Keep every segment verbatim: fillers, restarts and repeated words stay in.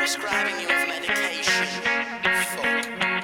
prescribing you with medication. Fuck.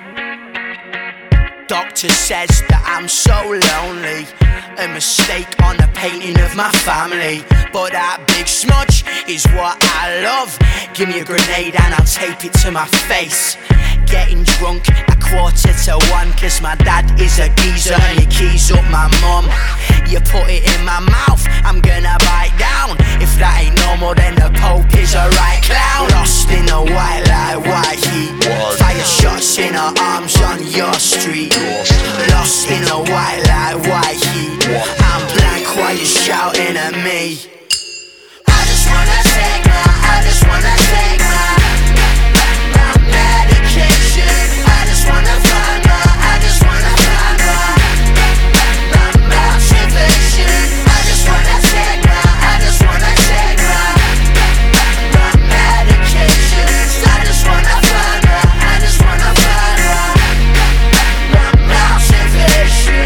Doctor says that I'm so lonely. A mistake on a painting of my family. But that big smudge is what I love. Give me a grenade and I'll tape it to my face. Getting drunk at quarter to one, cause my dad is a geezer and he keys up my mum. You put it in my mouth, I'm gonna bite down. If that ain't normal, then the Pope is a right clown. Lost in a white light, white heat. Fire shots in her arms on your street. Lost in a white light, white heat. I'm blank while you're shouting at me. I just wanna take my, I just wanna take my, my medication. I just wanna find my, I just wanna find my, my motivation. I just wanna take my, I just wanna take my, my medication. I just wanna find my, I just wanna find my, my motivation.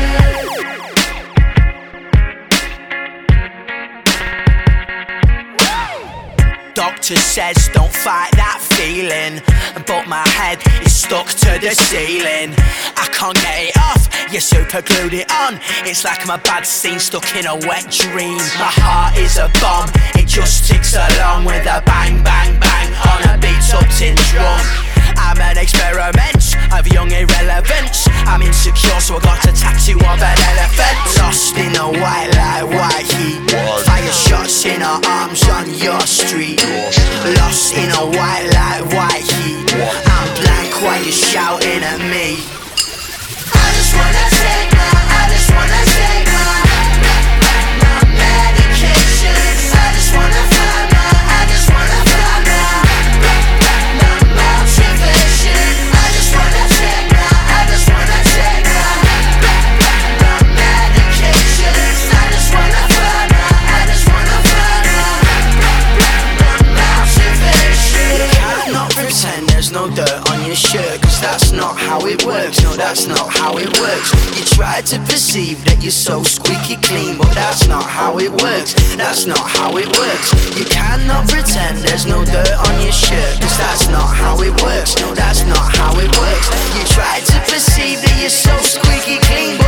Doctor says don't fight that feeling, but my head is stuck to the ceiling. I can't get it off, you super glued it on. It's like I'm a bad scene stuck in a wet dream. My heart is a bomb, it just ticks along with a bang, bang, bang on a beat up tin drum. I'm an experiment of young irrelevance. I'm insecure, so I got a tattoo of an elephant. Lost in a white light, white heat. Fire shots in her arms on your street. Lost in a white light, white heat. I'm blank while you're shouting at me. I just wanna take my, I just wanna take my, my medication. I just wanna find my, I just wanna find my, my motivation. I just wanna take my, I just wanna take my, my medication. I just wanna find my, I just wanna find my, my motivation. You cannot pretend there's no dirt on your shirt, cause that's not how it works. No, that's not how it works. You try to perceive that you're so squeaky clean, but that's not how it works. That's not how it works. You cannot pretend there's no dirt on your shirt, cause that's not how it works. No, that's not how it works. You try to perceive that you're so squeaky clean, but